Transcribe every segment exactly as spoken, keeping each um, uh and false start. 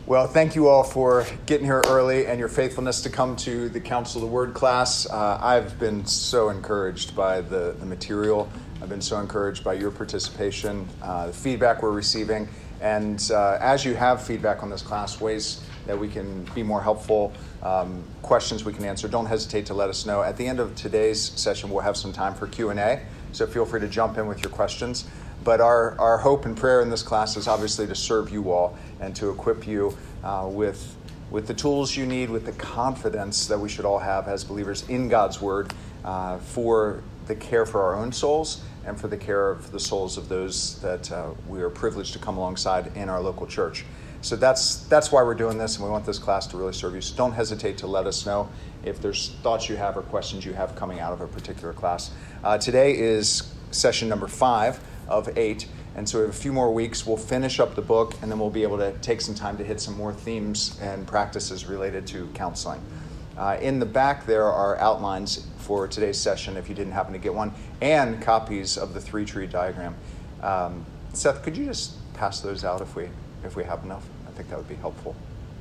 Well, thank you all for getting here early and your faithfulness to come to the Counsel of the Word class. Uh, I've been so encouraged by the, the material. I've been so encouraged by your participation, uh, the feedback we're receiving. And uh, as you have feedback on this class, ways that we can be more helpful, um, questions we can answer, don't hesitate to let us know. At the end of today's session, we'll have some time for Q and A, so feel free to jump in with your questions. But our, our hope and prayer in this class is obviously to serve you all and to equip you uh, with, with the tools you need, with the confidence that we should all have as believers in God's Word uh, for the care for our own souls and for the care of the souls of those that uh, we are privileged to come alongside in our local church. So that's that's why we're doing this, and we want this class to really serve you. So don't hesitate to let us know if there's thoughts you have or questions you have coming out of a particular class. Uh, today is session number five of eight, and so we have a few more weeks. We'll finish up the book, and then we'll be able to take some time to hit some more themes and practices related to counseling. Uh, in the back there are outlines for today's session, if you didn't happen to get one, and copies of the three-tree diagram. Um, Seth, could you just pass those out if we if we have enough? I think that would be helpful.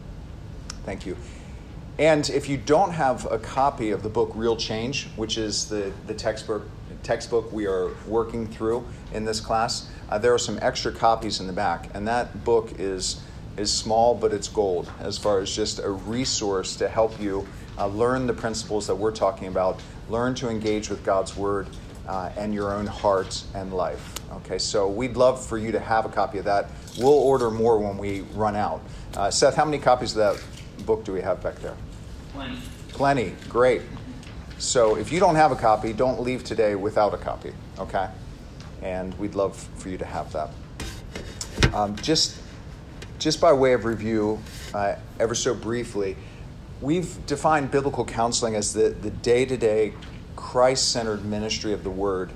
Thank you. And if you don't have a copy of the book Real Change, which is the, the textbook textbook we are working through in this class, uh, there are some extra copies in the back. And that book is is small, but it's gold as far as just a resource to help you uh, learn the principles that we're talking about, learn to engage with God's Word uh, and your own heart and life. Okay, so we'd love for you to have a copy of that. We'll order more when we run out. Uh, Seth, how many copies of that book do we have back there? Plenty. Plenty. Great. So if you don't have a copy, don't leave today without a copy, okay? And we'd love for you to have that. Um, just, just by way of review, uh, ever so briefly, we've defined biblical counseling as the, the day-to-day Christ-centered ministry of the Word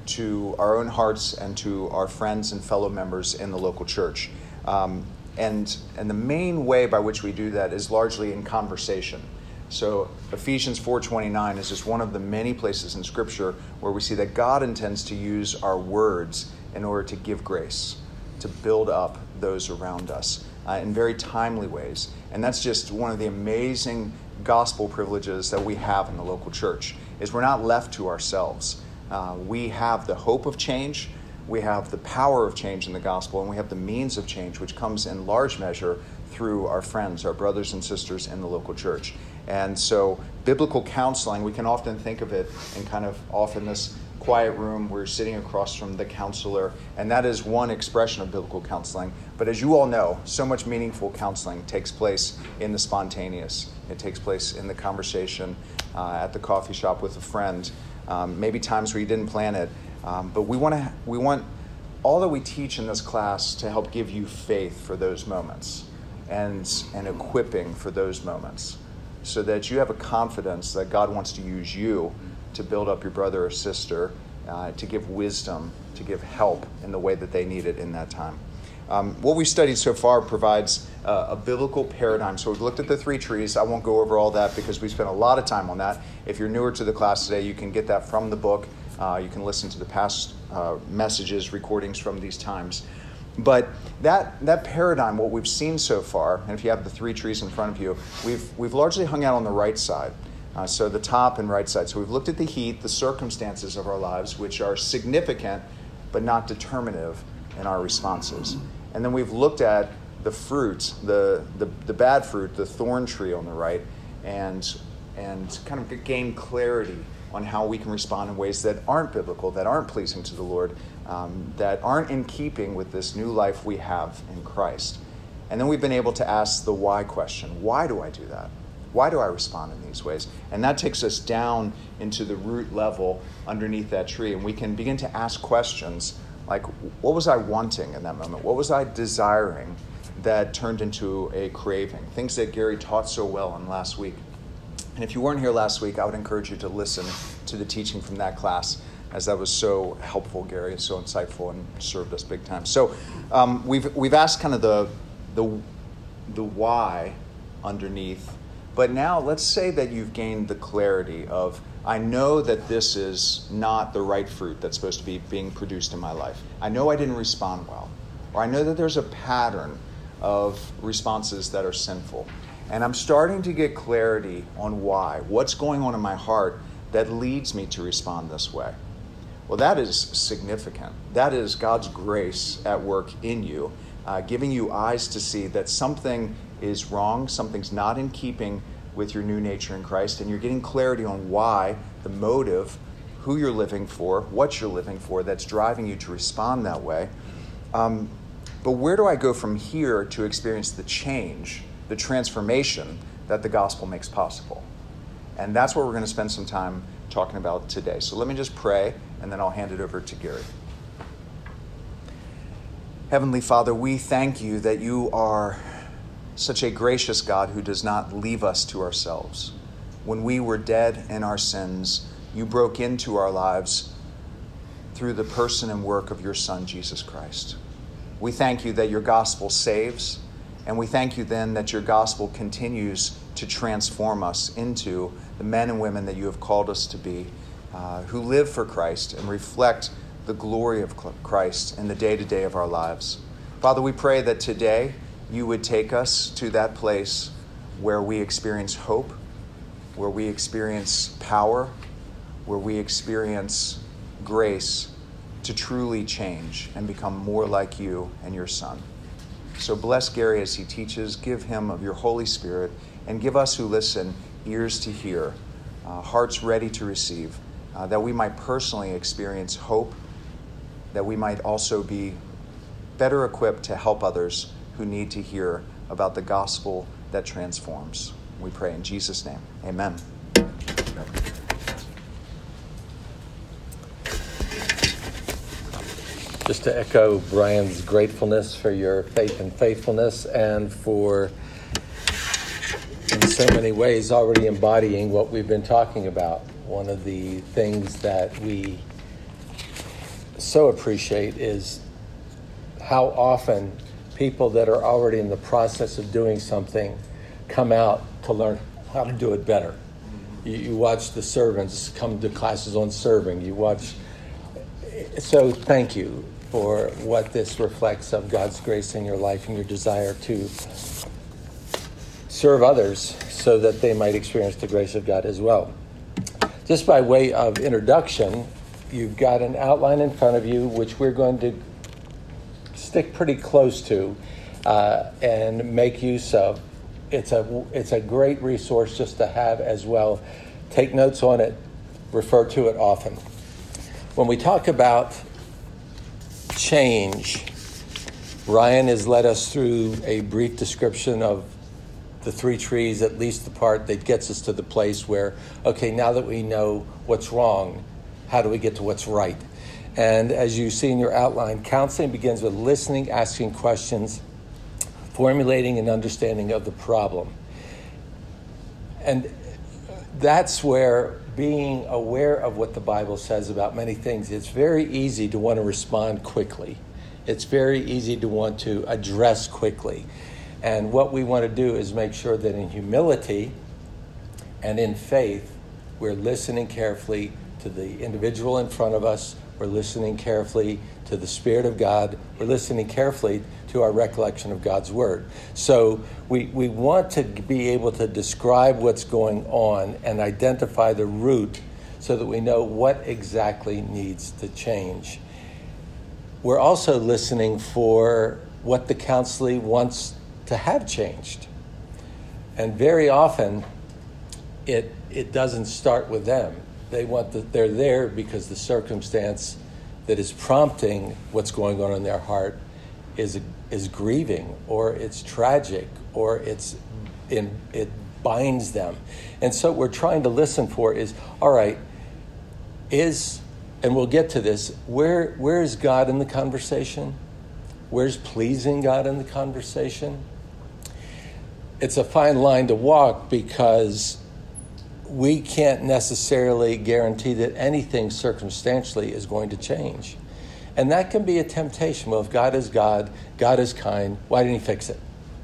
to our own hearts and to our friends and fellow members in the local church. Um, and, and the main way by which we do that is largely in conversation. So Ephesians four twenty-nine is just one of the many places in Scripture where we see that God intends to use our words in order to give grace, to build up those around us uh, in very timely ways. And that's just one of the amazing gospel privileges that we have in the local church, is we're not left to ourselves. Uh, we have the hope of change, we have the power of change in the gospel, and we have the means of change, which comes in large measure through our friends, our brothers and sisters in the local church. And so biblical counseling, we can often think of it in kind of off in this quiet room, we're sitting across from the counselor, and that is one expression of biblical counseling. But as you all know, so much meaningful counseling takes place in the spontaneous. It takes place in the conversation uh, at the coffee shop with a friend, um, maybe times where you didn't plan it. Um, but we want to we want all that we teach in this class to help give you faith for those moments and and equipping for those moments, so that you have a confidence that God wants to use you to build up your brother or sister, uh, to give wisdom, to give help in the way that they need it in that time. Um, what we've studied so far provides uh, a biblical paradigm. So we've looked at the three trees. I won't go over all that because we spent a lot of time on that. If you're newer to the class today, you can get that from the book. Uh, you can listen to the past uh, messages, recordings from these times. But that that paradigm, what we've seen so far, and if you have the three trees in front of you, we've we've largely hung out on the right side. Uh, so the top and right side. So we've looked at the heat, the circumstances of our lives, which are significant but not determinative in our responses. And then we've looked at the fruit, the the, the bad fruit, the thorn tree on the right, and and kind of gain clarity on how we can respond in ways that aren't biblical, that aren't pleasing to the Lord, um, that aren't in keeping with this new life we have in Christ. And then we've been able to ask the why question. Why do I do that? Why do I respond in these ways? And that takes us down into the root level underneath that tree. And we can begin to ask questions like, what was I wanting in that moment? What was I desiring that turned into a craving? Things that Gary taught so well on last week. And if you weren't here last week, I would encourage you to listen to the teaching from that class, as that was so helpful, Gary, and so insightful and served us big time. So um, we've we've asked kind of the the the why underneath. But now let's say that you've gained the clarity of, I know that this is not the right fruit that's supposed to be being produced in my life. I know I didn't respond well. Or I know that there's a pattern of responses that are sinful. And I'm starting to get clarity on why. What's going on in my heart that leads me to respond this way? Well, that is significant. That is God's grace at work in you, uh, giving you eyes to see that something is wrong, something's not in keeping with your new nature in Christ, and you're getting clarity on why, the motive, who you're living for, what you're living for, that's driving you to respond that way. Um, but where do I go from here to experience the change, the transformation that the gospel makes possible? And that's what we're going to spend some time talking about today. So let me just pray, and then I'll hand it over to Gary. Heavenly Father, we thank you that you are such a gracious God who does not leave us to ourselves. When we were dead in our sins, you broke into our lives through the person and work of your Son, Jesus Christ. We thank you that your gospel saves, and we thank you then that your gospel continues to transform us into the men and women that you have called us to be, uh, who live for Christ and reflect the glory of Christ in the day-to-day of our lives. Father, we pray that today you would take us to that place where we experience hope, where we experience power, where we experience grace to truly change and become more like you and your Son. So bless Gary as he teaches. Give him of your Holy Spirit, and give us who listen ears to hear, uh, hearts ready to receive, uh, that we might personally experience hope, that we might also be better equipped to help others who need to hear about the gospel that transforms. We pray in Jesus' name. Amen. Just to echo Brian's gratefulness for your faith and faithfulness, and for, in so many ways, already embodying what we've been talking about. One of the things that we so appreciate is how often people that are already in the process of doing something come out to learn how to do it better. You, you watch the servants come to classes on serving. You watch. So thank you for what this reflects of God's grace in your life and your desire to serve others so that they might experience the grace of God as well. Just by way of introduction, you've got an outline in front of you, which we're going to stick pretty close to uh, and make use of. It's a, it's a great resource just to have as well. Take notes on it, refer to it often. When we talk about change, Ryan has led us through a brief description of the three trees, at least the part that gets us to the place where, okay, now that we know what's wrong, how do we get to what's right? And as you see in your outline, counseling begins with listening, asking questions, formulating an understanding of the problem. And that's where being aware of what the Bible says about many things, it's very easy to want to respond quickly. It's very easy to want to address quickly. And what we want to do is make sure that in humility and in faith, we're listening carefully to the individual in front of us. We're listening carefully to the Spirit of God. We're listening carefully to our recollection of God's Word. So we, we want to be able to describe what's going on and identify the root so that we know what exactly needs to change. We're also listening for what the counselee wants to have changed. And very often, it it doesn't start with them. They want that they're there because the circumstance that is prompting what's going on in their heart is is grieving, or it's tragic, or it's in it binds them. And so what we're trying to listen for is, all right, is, and we'll get to this, where where is God in the conversation? Where's pleasing God in the conversation? It's a fine line to walk because we can't necessarily guarantee that anything circumstantially is going to change. And that can be a temptation. Well, if God is God, God is kind, why didn't he fix it?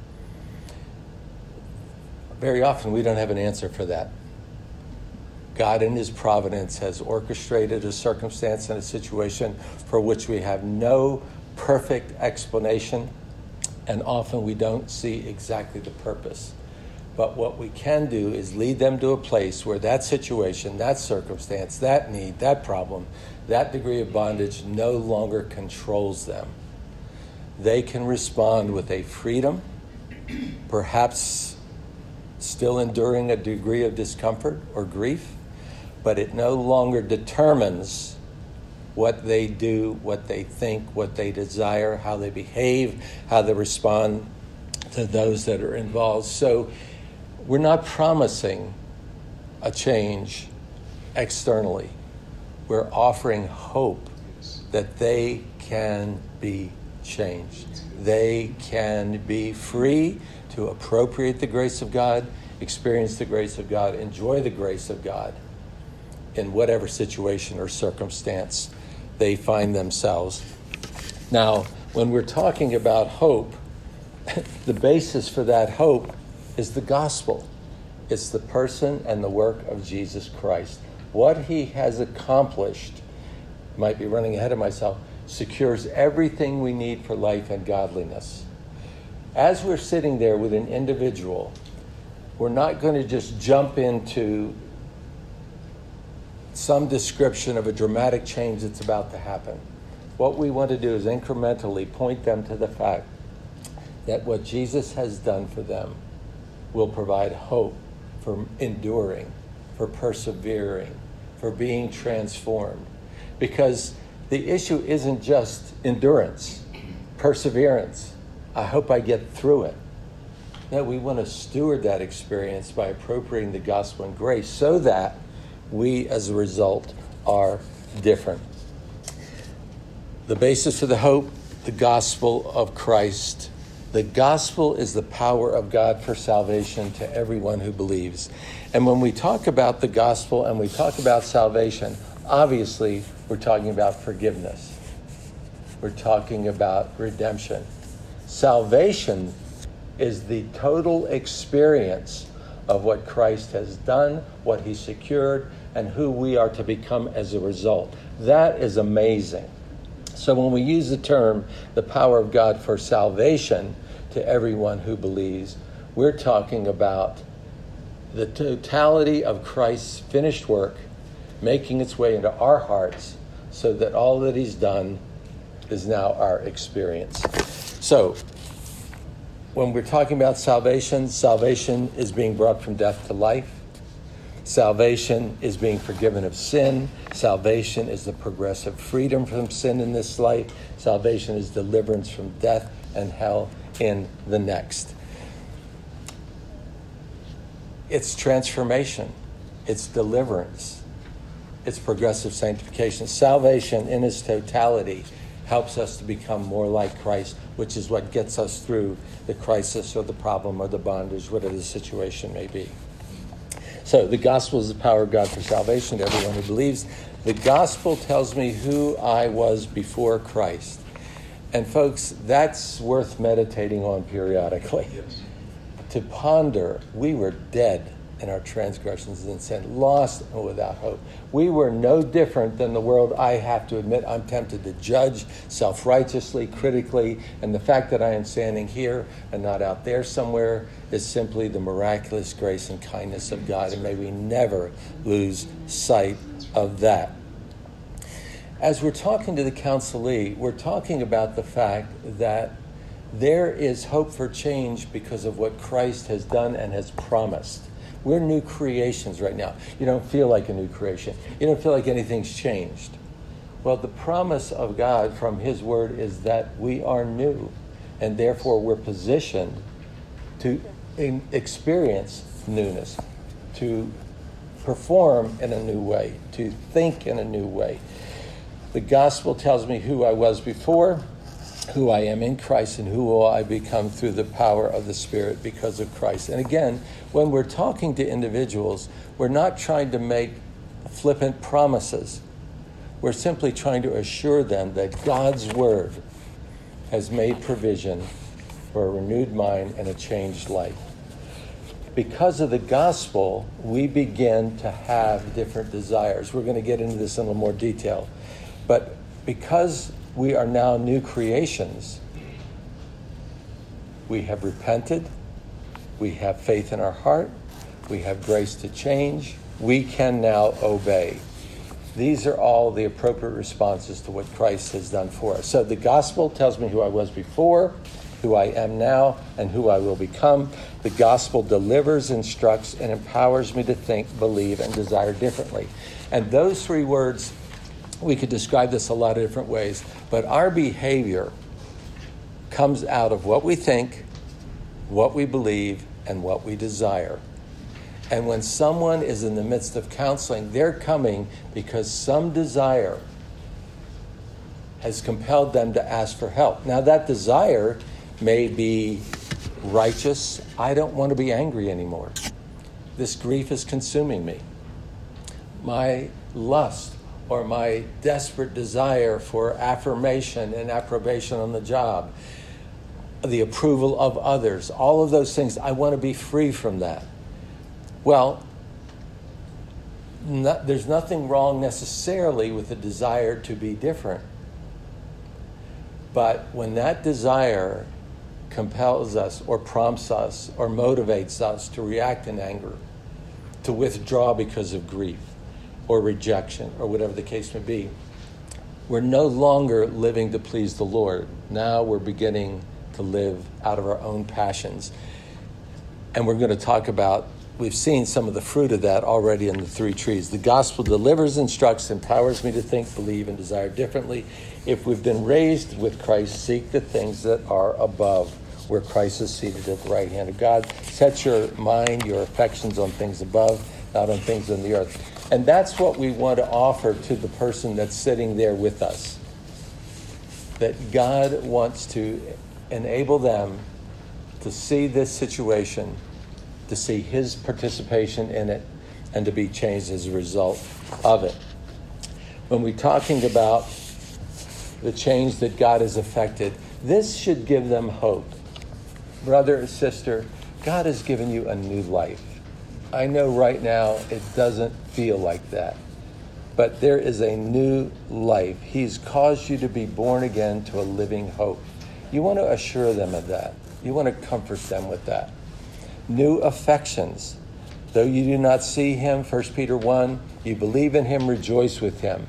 Very often we don't have an answer for that. God in his providence has orchestrated a circumstance and a situation for which we have no perfect explanation and often we don't see exactly the purpose. But what we can do is lead them to a place where that situation, that circumstance, that need, that problem, that degree of bondage no longer controls them. They can respond with a freedom, perhaps still enduring a degree of discomfort or grief, but it no longer determines what they do, what they think, what they desire, how they behave, how they respond to those that are involved. So we're not promising a change externally. We're offering hope that they can be changed. They can be free to appropriate the grace of God, experience the grace of God, enjoy the grace of God in whatever situation or circumstance they find themselves. Now, when we're talking about hope, the basis for that hope is the gospel. It's the person and the work of Jesus Christ. What he has accomplished, might be running ahead of myself, secures everything we need for life and godliness. As we're sitting there with an individual, we're not going to just jump into some description of a dramatic change that's about to happen. What we want to do is incrementally point them to the fact that what Jesus has done for them will provide hope for enduring, for persevering, for being transformed. Because the issue isn't just endurance, perseverance. I hope I get through it. No, we want to steward that experience by appropriating the gospel and grace so that we, as a result, are different. The basis for the hope, the gospel of Christ. The gospel is the power of God for salvation to everyone who believes. And when we talk about the gospel and we talk about salvation, obviously we're talking about forgiveness. We're talking about redemption. Salvation is the total experience of what Christ has done, what he secured, and who we are to become as a result. That is amazing. So when we use the term, the power of God for salvation to everyone who believes, we're talking about the totality of Christ's finished work making its way into our hearts so that all that he's done is now our experience. So when we're talking about salvation, salvation is being brought from death to life. Salvation is being forgiven of sin. Salvation is the progressive freedom from sin in this life. Salvation is deliverance from death and hell in the next. It's transformation. It's deliverance. It's progressive sanctification. Salvation in its totality helps us to become more like Christ, which is what gets us through the crisis or the problem or the bondage, whatever the situation may be. So the gospel is the power of God for salvation to everyone who believes. The gospel tells me who I was before Christ. And folks, that's worth meditating on periodically. Yes. To ponder, we were dead in our transgressions and sin, lost and without hope. We were no different than the world. I have to admit, I'm tempted to judge self-righteously, critically, and the fact that I am standing here and not out there somewhere is simply the miraculous grace and kindness of God, and may we never lose sight of that. As we're talking to the counselee, we're talking about the fact that there is hope for change because of what Christ has done and has promised. We're new creations right now. You don't feel like a new creation. You don't feel like anything's changed. Well, the promise of God from his word is that we are new, and therefore we're positioned to experience newness, to perform in a new way, to think in a new way. The gospel tells me who I was before, who I am in Christ, and who will I become through the power of the Spirit because of Christ. And again, when we're talking to individuals, we're not trying to make flippant promises. We're simply trying to assure them that God's word has made provision for a renewed mind and a changed life. Because of the gospel, we begin to have different desires. We're going to get into this in a little more detail. But because we are now new creations, We have repented. We have faith in our heart. We have grace to change. We can now obey. These are all the appropriate responses to what Christ has done for us. So the gospel tells me who I was before, who I am now, and who I will become. The gospel delivers, instructs, and empowers me to think, believe, and desire differently. And those three words, we could describe this a lot of different ways, but our behavior comes out of what we think, what we believe, and what we desire. And when someone is in the midst of counseling, they're coming because some desire has compelled them to ask for help. Now, that desire may be righteous. I don't want to be angry anymore. This grief is consuming me. My lust or my desperate desire for affirmation and approbation on the job, the approval of others, all of those things, I want to be free from that. Well, no, there's nothing wrong necessarily with the desire to be different. But when that desire compels us or prompts us or motivates us to react in anger, to withdraw because of grief or rejection or whatever the case may be, we're no longer living to please the Lord. Now we're beginning to live out of our own passions. And we're going to talk about, we've seen some of the fruit of that already in the three trees. The gospel delivers, instructs, empowers me to think, believe, and desire differently. If we've been raised with Christ, seek the things that are above, where Christ is seated at the right hand of God. Set your mind, your affections on things above, not on things on the earth. And that's what we want to offer to the person that's sitting there with us. That God wants to enable them to see this situation, to see his participation in it, and to be changed as a result of it. When we're talking about the change that God has effected, this should give them hope. Brother and sister, God has given you a new life. I know right now it doesn't feel like that, but there is a new life. He's caused you to be born again to a living hope. You want to assure them of that. You want to comfort them with that. New affections. Though you do not see him, First Peter one, you believe in him, rejoice with him.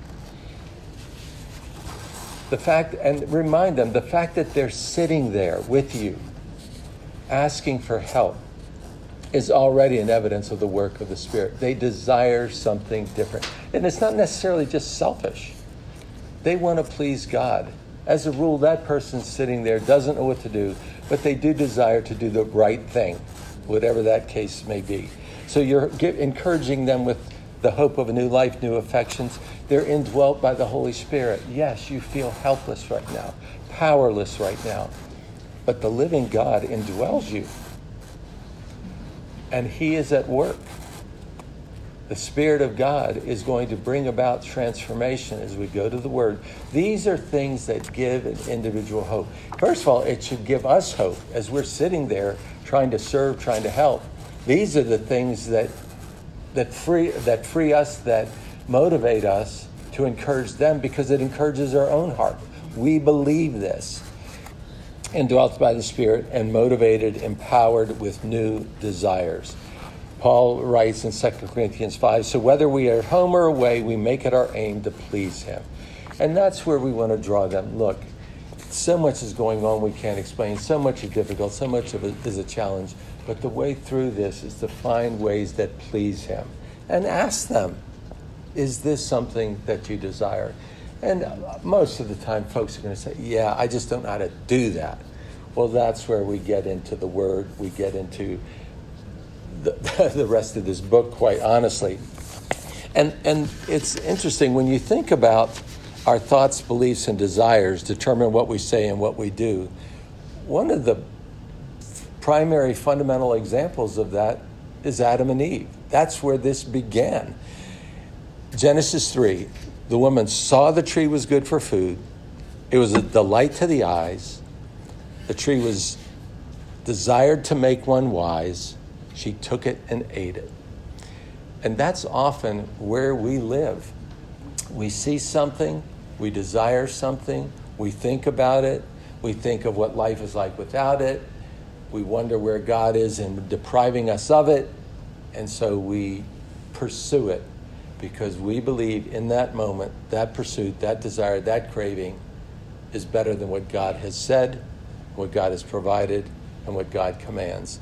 The fact, and remind them, the fact that they're sitting there with you, asking for help, is already an evidence of the work of the Spirit. They desire something different. And it's not necessarily just selfish. They want to please God. As a rule, that person sitting there doesn't know what to do, but they do desire to do the right thing, whatever that case may be. So you're get, encouraging them with the hope of a new life, new affections. They're indwelt by the Holy Spirit. Yes, you feel helpless right now, powerless right now, but the living God indwells you. And he is at work. The Spirit of God is going to bring about transformation as we go to the Word. These are things that give an individual hope. First of all, it should give us hope as we're sitting there trying to serve, trying to help. These are the things that that free that free us, that motivate us to encourage them, because it encourages our own heart. We believe this. Indwelt by the Spirit and motivated, empowered with new desires. Paul writes in Second Corinthians five, so whether we are at home or away, we make it our aim to please him. And that's where we want to draw them. Look, so much is going on we can't explain. So much is difficult. So much of it is a challenge. But the way through this is to find ways that please him. And ask them, is this something that you desire? And most of the time, folks are going to say, yeah, I just don't know how to do that. Well, that's where we get into the Word. We get into the, the rest of this book, quite honestly. And, and it's interesting, when you think about our thoughts, beliefs, and desires determine what we say and what we do, one of the primary fundamental examples of that is Adam and Eve. That's where this began. Genesis three, the woman saw the tree was good for food. It was a delight to the eyes. The tree was desired to make one wise. She took it and ate it. And that's often where we live. We see something, we desire something, we think about it, we think of what life is like without it, We wonder where God is in depriving us of it, and so we pursue it because we believe in that moment, that pursuit, that desire, that craving is better than what God has said, what God has provided, and what God commands.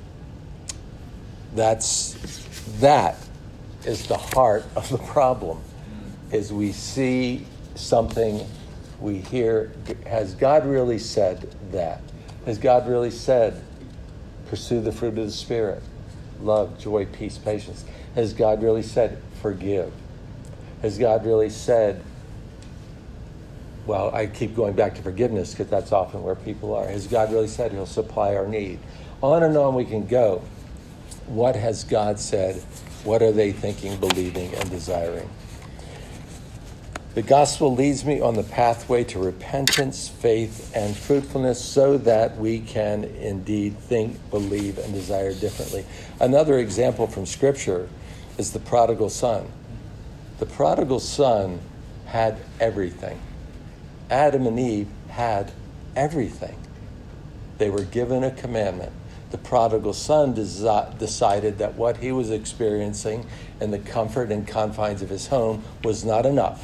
That's, that is the heart of the problem, is we see something, we hear, has God really said that? Has God really said, pursue the fruit of the Spirit? Love, joy, peace, patience. Has God really said, forgive? Has God really said, well, I keep going back to forgiveness because that's often where people are. Has God really said he'll supply our need? On and on we can go. What has God said? What are they thinking, believing, and desiring? The gospel leads me on the pathway to repentance, faith, and fruitfulness so that we can indeed think, believe, and desire differently. Another example from Scripture is the prodigal son. The prodigal son had everything. Adam and Eve had everything. They were given a commandment. The prodigal son desi- decided that what he was experiencing in the comfort and confines of his home was not enough.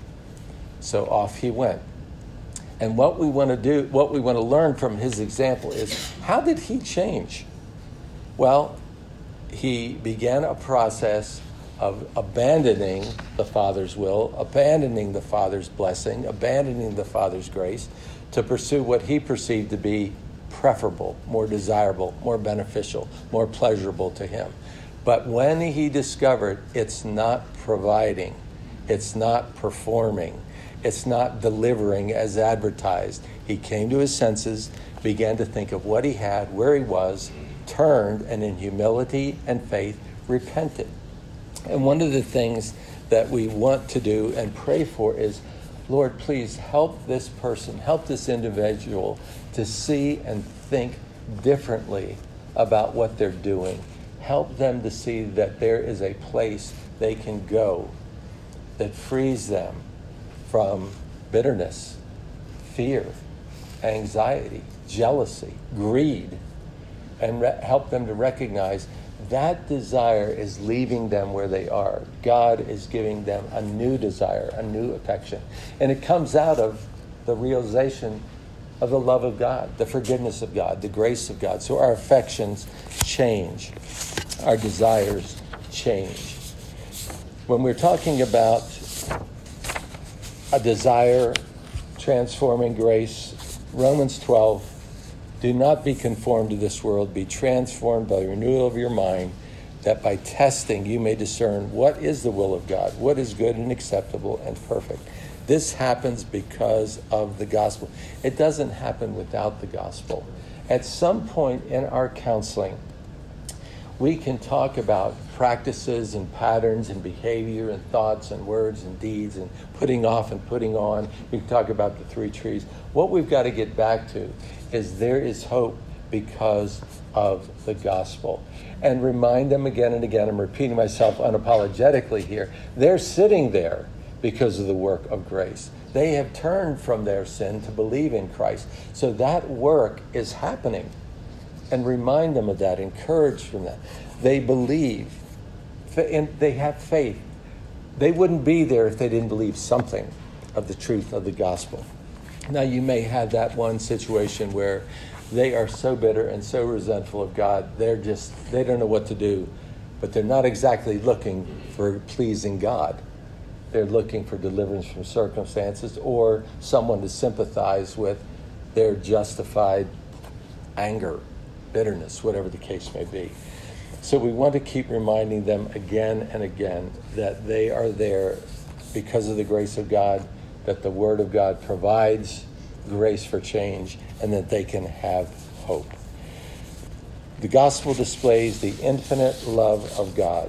So off he went. And what we want to do, what we want to learn from his example is, how did he change? Well, he began a process of abandoning the Father's will, abandoning the Father's blessing, abandoning the Father's grace to pursue what he perceived to be preferable, more desirable, more beneficial, more pleasurable to him. But when he discovered it's not providing, it's not performing, it's not delivering as advertised, he came to his senses, began to think of what he had, where he was, turned, and in humility and faith repented. And one of the things that we want to do and pray for is, Lord, please help this person, help this individual to see and think differently about what they're doing. Help them to see that there is a place they can go that frees them from bitterness, fear, anxiety, jealousy, greed, and re- help them to recognize that desire is leaving them where they are. God is giving them a new desire, a new affection. And it comes out of the realization of the love of God, the forgiveness of God, the grace of God. So our affections change. Our desires change. When we're talking about a desire transforming grace, Romans twelve, do not be conformed to this world, be transformed by the renewal of your mind, that by testing you may discern what is the will of God, what is good and acceptable and perfect. This happens because of the gospel. It doesn't happen without the gospel. At some point in our counseling, we can talk about practices and patterns and behavior and thoughts and words and deeds and putting off and putting on. We can talk about the three trees. What we've got to get back to is there is hope because of the gospel. And remind them again and again, I'm repeating myself unapologetically here, they're sitting there because of the work of grace. They have turned from their sin to believe in Christ. So that work is happening. And remind them of that, encourage them that. They believe, and they have faith. They wouldn't be there if they didn't believe something of the truth of the gospel. Now, you may have that one situation where they are so bitter and so resentful of God, they're just, they don't know what to do, but they're not exactly looking for pleasing God. They're looking for deliverance from circumstances or someone to sympathize with their justified anger, bitterness, whatever the case may be. So we want to keep reminding them again and again that they are there because of the grace of God, that the Word of God provides grace for change, and that they can have hope. The gospel displays the infinite love of God.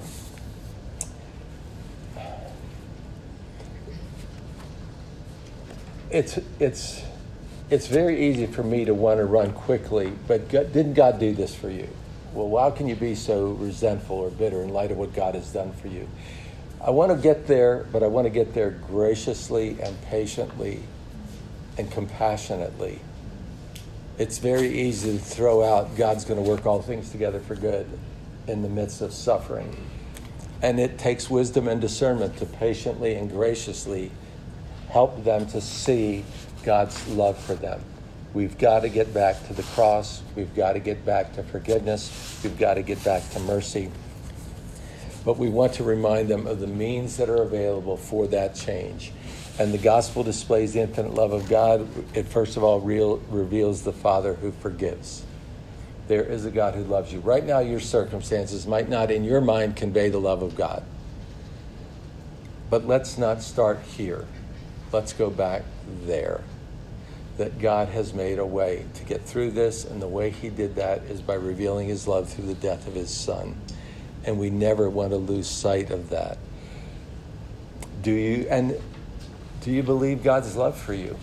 It's it's it's very easy for me to want to run quickly, but God, didn't God do this for you? Well, how can you be so resentful or bitter in light of what God has done for you? I want to get there, but I want to get there graciously and patiently and compassionately. It's very easy to throw out God's going to work all things together for good in the midst of suffering. And it takes wisdom and discernment to patiently and graciously help them to see God's love for them. We've got to get back to the cross. We've got to get back to forgiveness. We've got to get back to mercy. But we want to remind them of the means that are available for that change. And the gospel displays the infinite love of God. It first of all real, reveals the Father who forgives. There is a God who loves you. Right now, your circumstances might not in your mind convey the love of God. But let's not start here. Let's go back there. That God has made a way to get through this, and the way he did that is by revealing his love through the death of his Son. And we never want to lose sight of that. Do you, and do you believe God's love for you?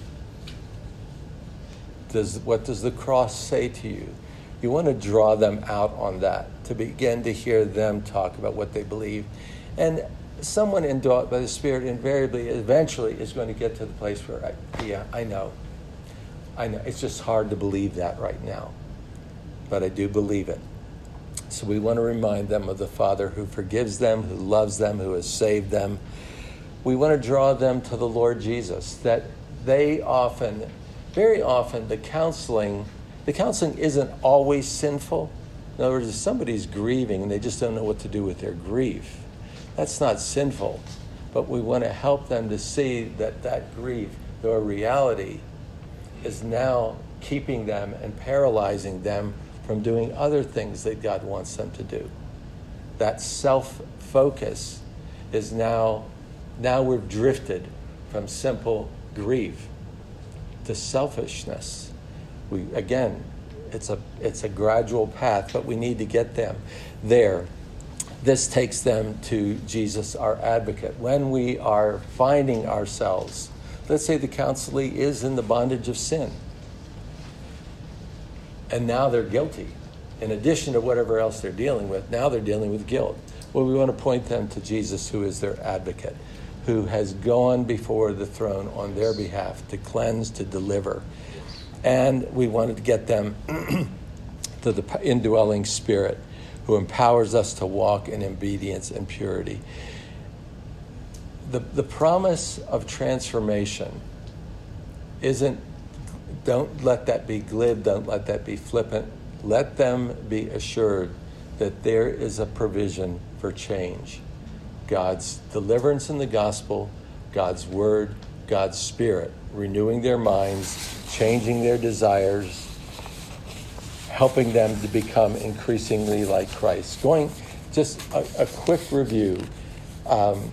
Does, what does the cross say to you? You want to draw them out on that, to begin to hear them talk about what they believe. And someone indwelt by the Spirit invariably, eventually is going to get to the place where, I, yeah, I know. I know. It's just hard to believe that right now. But I do believe it. So we want to remind them of the Father who forgives them, who loves them, who has saved them. We want to draw them to the Lord Jesus, that they often, very often, the counseling, the counseling isn't always sinful. In other words, if somebody's grieving and they just don't know what to do with their grief, that's not sinful. But we want to help them to see that that grief, though a reality, is now keeping them and paralyzing them from doing other things that God wants them to do. That self-focus is now, now we've drifted from simple grief to selfishness. We, again, it's a, it's a gradual path, but we need to get them there. This takes them to Jesus, our advocate. When we are finding ourselves, let's say the counselee is in the bondage of sin, and now they're guilty. In addition to whatever else they're dealing with, now they're dealing with guilt. Well, we want to point them to Jesus, who is their advocate, who has gone before the throne on their behalf to cleanse, to deliver. And we wanted to get them to the indwelling Spirit, who empowers us to walk in obedience and purity. The, the promise of transformation isn't, don't let that be glib, don't let that be flippant. Let them be assured that there is a provision for change. God's deliverance in the gospel, God's word, God's Spirit, renewing their minds, changing their desires, helping them to become increasingly like Christ. Going, just a, a quick review. Um,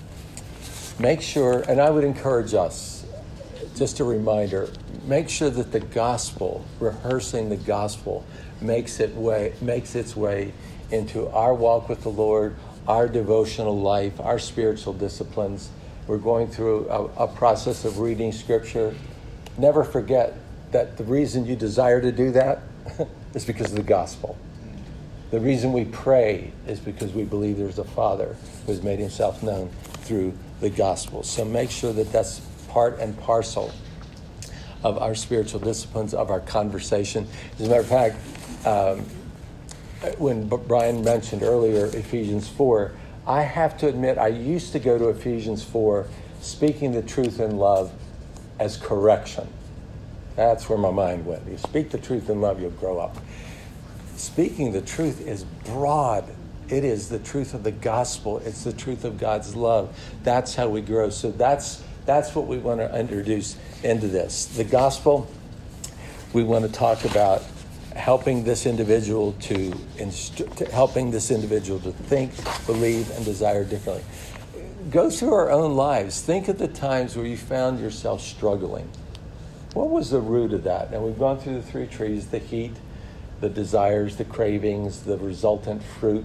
make sure, and I would encourage us, just a reminder, make sure that the gospel, rehearsing the gospel, makes it way makes its way into our walk with the Lord, our devotional life, our spiritual disciplines. We're going through a, a process of reading Scripture. Never forget that the reason you desire to do that is because of the gospel. The reason we pray is because we believe there's a Father who has made himself known through the gospel. So make sure that that's part and parcel of our spiritual disciplines, of our conversation. As a matter of fact, um, when Brian mentioned earlier Ephesians four, I have to admit I used to go to Ephesians four, speaking the truth in love, as correction. That's where my mind went. You speak the truth in love, you'll grow up. Speaking the truth is broad. It is the truth of the gospel. It's the truth of God's love. That's how we grow. So that's that's what we want to introduce into this. The gospel, we want to talk about helping this individual to, inst- to helping this individual to think, believe, and desire differently. Go through our own lives. Think of the times where you found yourself struggling. What was the root of that? Now, we've gone through the three trees, the heat, the desires, the cravings, the resultant fruit.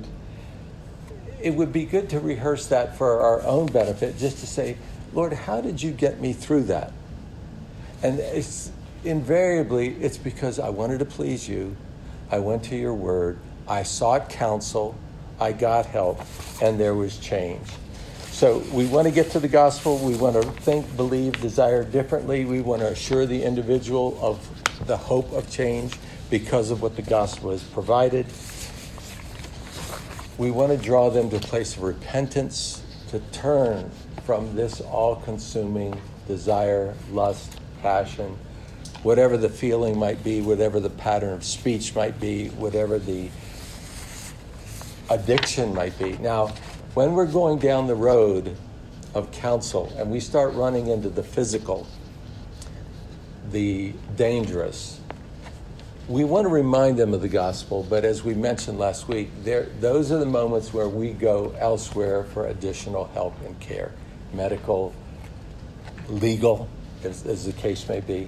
It would be good to rehearse that for our own benefit, just to say, Lord, how did you get me through that? And it's invariably, it's because I wanted to please you. I went to your word. I sought counsel. I got help. And there was change. So we want to get to the gospel. We want to think, believe, desire differently. We want to assure the individual of the hope of change because of what the gospel has provided. We want to draw them to a place of repentance, to turn from this all-consuming desire, lust, passion, whatever the feeling might be, whatever the pattern of speech might be, whatever the addiction might be. Now, when we're going down the road of counsel and we start running into the physical, the dangerous, we want to remind them of the gospel, but as we mentioned last week, there, those are the moments where we go elsewhere for additional help and care, medical, legal, as, as the case may be.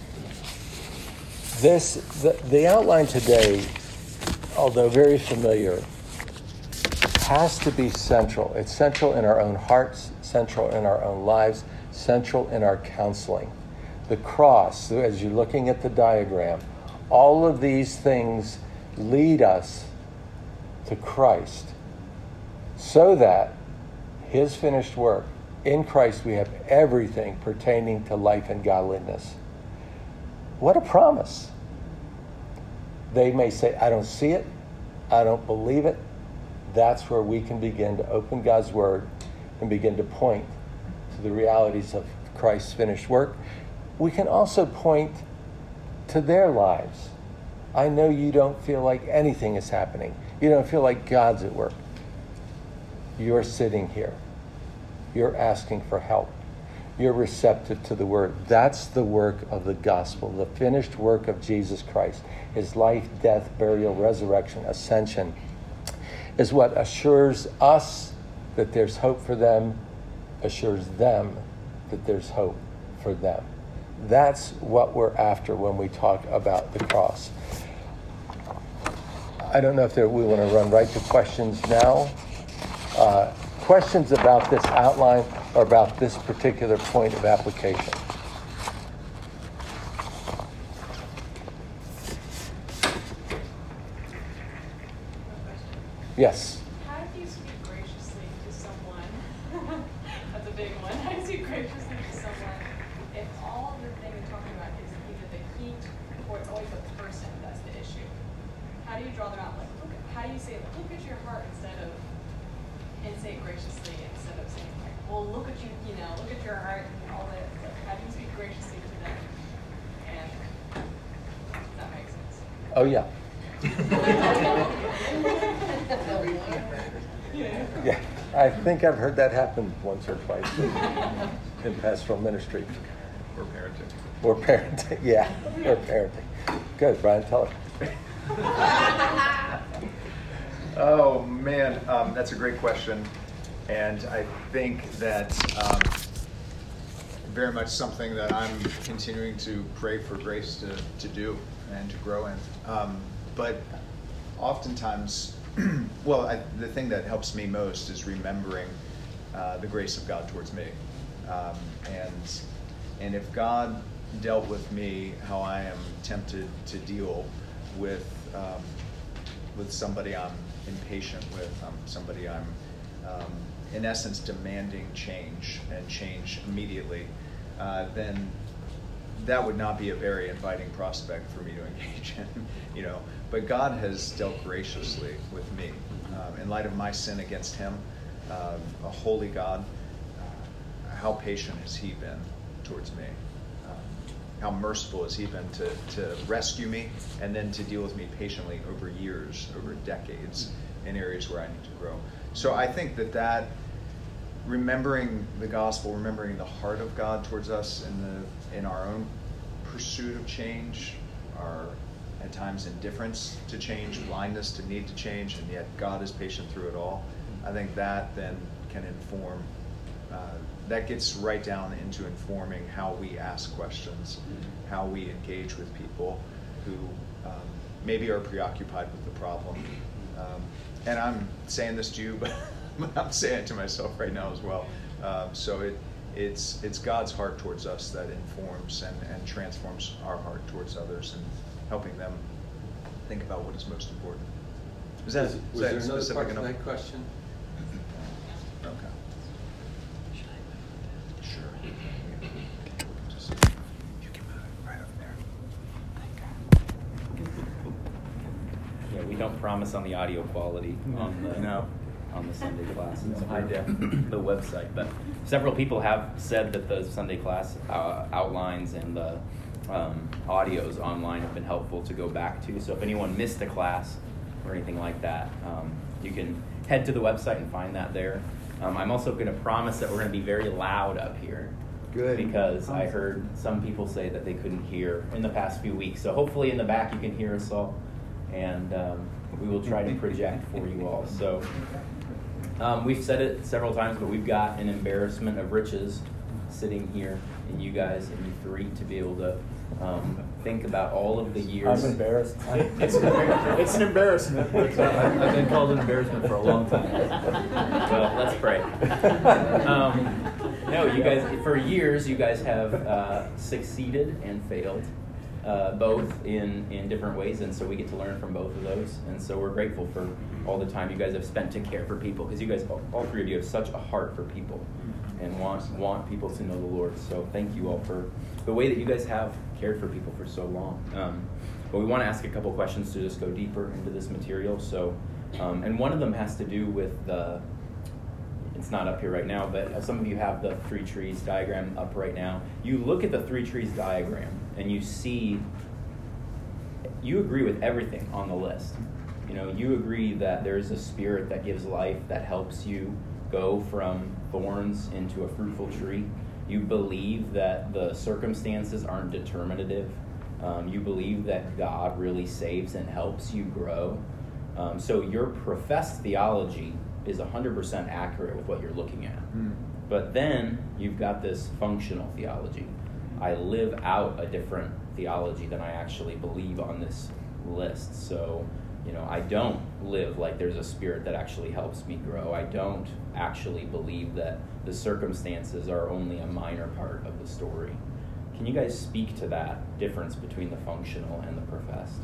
This, the, the outline today, although very familiar, has to be central. It's central in our own hearts, central in our own lives, central in our counseling. The cross, as you're looking at the diagram, all of these things lead us to Christ so that his finished work, in Christ we have everything pertaining to life and godliness. What a promise. They may say, I don't see it, I don't believe it. That's where we can begin to open God's word and begin to point to the realities of Christ's finished work. We can also point to their lives. I know you don't feel like anything is happening. You don't feel like God's at work. You're sitting here. You're asking for help. You're receptive to the word. That's the work of the gospel, the finished work of Jesus Christ. His life, death, burial, resurrection, ascension is what assures us that there's hope for them, assures them that there's hope for them. That's what we're after when we talk about the cross. I don't know if there, we want to run right to questions now. Uh, questions about this outline or about this particular point of application? Yes. How do you speak graciously to someone? That's a big one. How do you speak graciously to someone if all the thing you're talking about is either the heat or it's always the person that's the issue? How do you draw them out? Like, look, how do you say, look at your heart instead of, and say it graciously instead of saying, like, well, look at you, you know, look at your heart and all that. Like, how do you speak graciously to them? And does that make sense? Oh, yeah. Yeah, I think I've heard that happen once or twice in, in pastoral ministry. Or parenting. Or parenting, yeah, or parenting. Good, Brian, tell us. Oh, man, um, that's a great question. And I think that um, very much something that I'm continuing to pray for grace to, to do and to grow in. Um, but oftentimes, well, I, the thing that helps me most is remembering uh, the grace of God towards me. Um, and and if God dealt with me how I am tempted to deal with um, with somebody I'm impatient with, um, somebody I'm, um, in essence, demanding change and change immediately, uh, then that would not be a very inviting prospect for me to engage in, you know. But God has dealt graciously with me. Um, in light of my sin against him, uh, a holy God, uh, how patient has he been towards me? Um, how merciful has he been to, to rescue me and then to deal with me patiently over years, over decades, in areas where I need to grow. So I think that that, remembering the gospel, remembering the heart of God towards us in the in our own pursuit of change, our at times indifference to change, blindness to need to change, and yet God is patient through it all. I think that then can inform, uh, that gets right down into informing how we ask questions, how we engage with people who um, maybe are preoccupied with the problem. Um, and I'm saying this to you, but I'm saying it to myself right now as well. Um, so it it's it's God's heart towards us that informs and, and transforms our heart towards others and helping them think about what is most important. Is that, Was, is was that there another specific part to enough? that question? Okay. Sure. Just, you can move it right up there. promise on the audio quality on the No. on the Sunday classes, high def the website. But several people have said that the Sunday class uh, outlines and the um, audios online have been helpful to go back to. So if anyone missed a class or anything like that, um, you can head to the website and find that there. Um, I'm also going to promise that we're going to be very loud up here. Good. Because I heard some people say that they couldn't hear in the past few weeks. So hopefully in the back you can hear us all, and um, we will try to project for you all. So um, we've said it several times, but we've got an embarrassment of riches sitting here in you guys and you three to be able to um, think about all of the years. I'm embarrassed. It's an, embar- it's an embarrassment. But, uh, I've been called an embarrassment for a long time. Well, let's pray. Um, no, you guys, for years, you guys have uh, succeeded and failed, uh, both in, in different ways, and so we get to learn from both of those. And so we're grateful for all the time you guys have spent to care for people, because you guys, all, all three of you, have such a heart for people and want want people to know the Lord. So thank you all for the way that you guys have cared for people for so long. Um, but we want to ask a couple questions to just go deeper into this material. So, um, and one of them has to do with the, it's not up here right now, but some of you have the three trees diagram up right now. You look at the three trees diagram and you see, you agree with everything on the list. You know, you agree that there's a spirit that gives life, that helps you go from thorns into a fruitful tree. You believe that the circumstances aren't determinative. Um, you believe that God really saves and helps you grow. Um, so your professed theology is one hundred percent accurate with what you're looking at. Mm. But then you've got this functional theology. I live out a different theology than I actually believe on this list. So, you know, I don't live like there's a spirit that actually helps me grow. I don't actually believe that the circumstances are only a minor part of the story. Can you guys speak to that difference between the functional and the professed?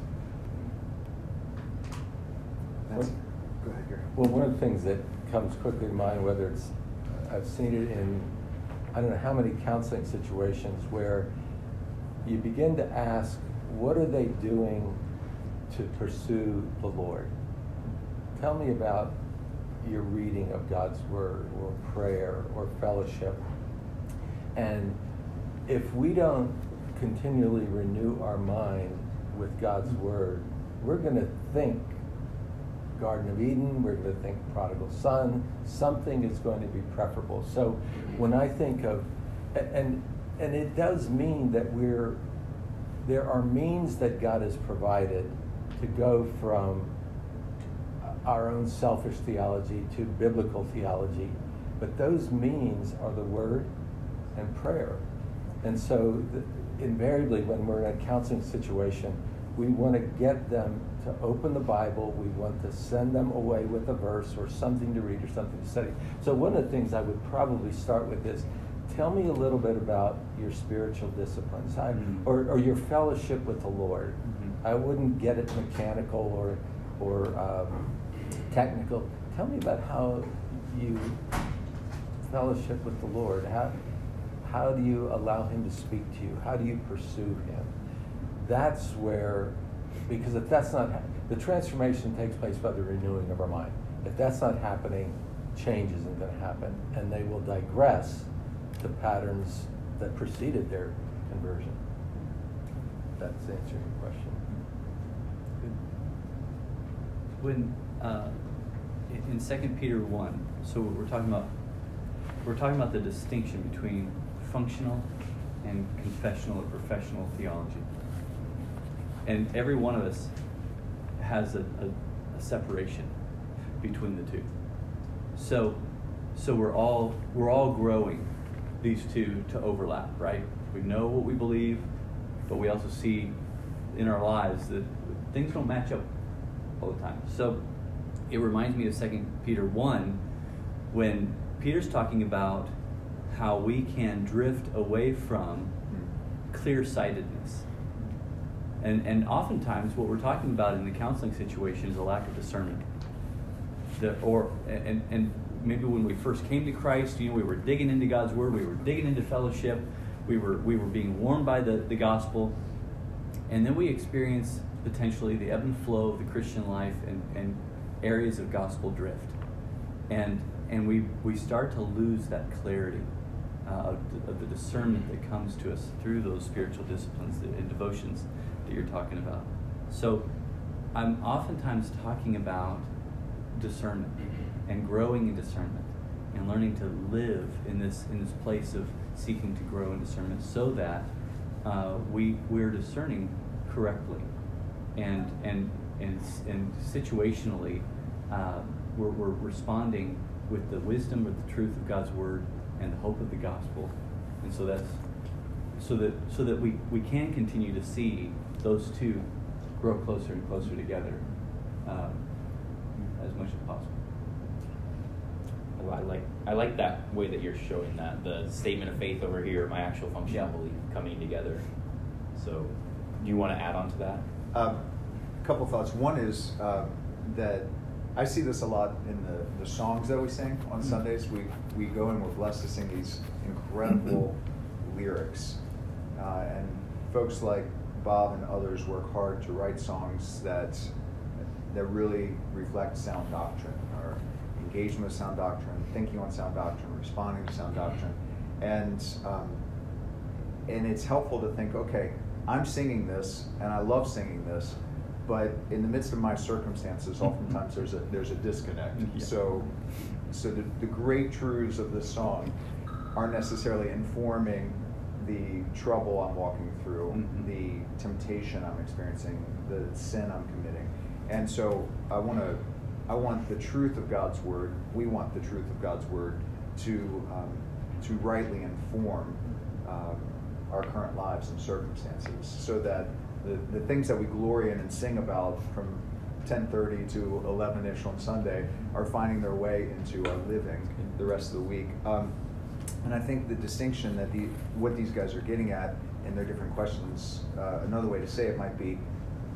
That's, go ahead, Gary. Well, one of the things that comes quickly to mind, whether it's, I've seen it in, I don't know how many counseling situations where you begin to ask, what are they doing to pursue the Lord? Tell me about your reading of God's Word or prayer or fellowship. And if we don't continually renew our mind with God's Word, we're going to think Garden of Eden, we're going to think prodigal son, something is going to be preferable. So when I think of, and and it does mean that we're, there are means that God has provided to go from our own selfish theology to biblical theology, but those means are the Word and prayer. And so the, invariably when we're in a counseling situation, we want to get them to open the Bible. We want to send them away with a verse or something to read or something to study. So one of the things I would probably start with is, tell me a little bit about your spiritual disciplines, I, mm-hmm. or, or your fellowship with the Lord. Mm-hmm. I wouldn't get it mechanical or, or um, technical. Tell me about how you fellowship with the Lord. How, how do you allow Him to speak to you? How do you pursue Him? That's where, because if that's not, the transformation takes place by the renewing of our mind. If that's not happening, change isn't going to happen, and they will digress to patterns that preceded their conversion. That's answering your question. When uh, in Second Peter one, so we're talking about we're talking about the distinction between functional and confessional or professional theology. And every one of us has a, a, a separation between the two. So, so we're all we're all growing these two to overlap, right? We know what we believe, but we also see in our lives that things don't match up all the time. So, it reminds me of Second Peter one, when Peter's talking about how we can drift away from clear-sightedness. And and oftentimes what we're talking about in the counseling situation is a lack of discernment. The, or and and maybe when we first came to Christ, you know, we were digging into God's Word, we were digging into fellowship, we were we were being warmed by the, the gospel, and then we experienced potentially the ebb and flow of the Christian life and, and areas of gospel drift. And and we, we start to lose that clarity uh, of, the, of the discernment that comes to us through those spiritual disciplines and devotions that you're talking about. So I'm oftentimes talking about discernment and growing in discernment and learning to live in this in this place of seeking to grow in discernment so that uh, we we're discerning correctly and and and and situationally uh, we're, we're responding with the wisdom of the truth of God's word and the hope of the gospel, and so that's so that so that we, we can continue to see those two grow closer and closer together um, as much as possible. I like I like that way that you're showing that, the statement of faith over here, my actual functional Yeah. belief coming together. So, do you want to add on to that? Um, a couple thoughts. One is um, that I see this a lot in the, the songs that we sing on Mm-hmm. Sundays. We we go and we're blessed to sing these incredible lyrics, uh, and folks like Bob and others work hard to write songs that that really reflect sound doctrine, or engagement with sound doctrine, thinking on sound doctrine, responding to sound doctrine, and um, and it's helpful to think, okay, I'm singing this and I love singing this, but in the midst of my circumstances, oftentimes there's a there's a disconnect. Yeah. So, so the, the great truths of this song aren't necessarily informing the trouble I'm walking through, Mhm. the temptation I'm experiencing, the sin I'm committing, and so I want to, I want the truth of God's word. We want the truth of God's word to um, to rightly inform um, our current lives and circumstances, so that the, the things that we glory in and sing about from ten thirty to eleven-ish on Sunday are finding their way into our living the rest of the week. Um, and I think the distinction that the what these guys are getting at in their different questions, uh, another way to say it might be,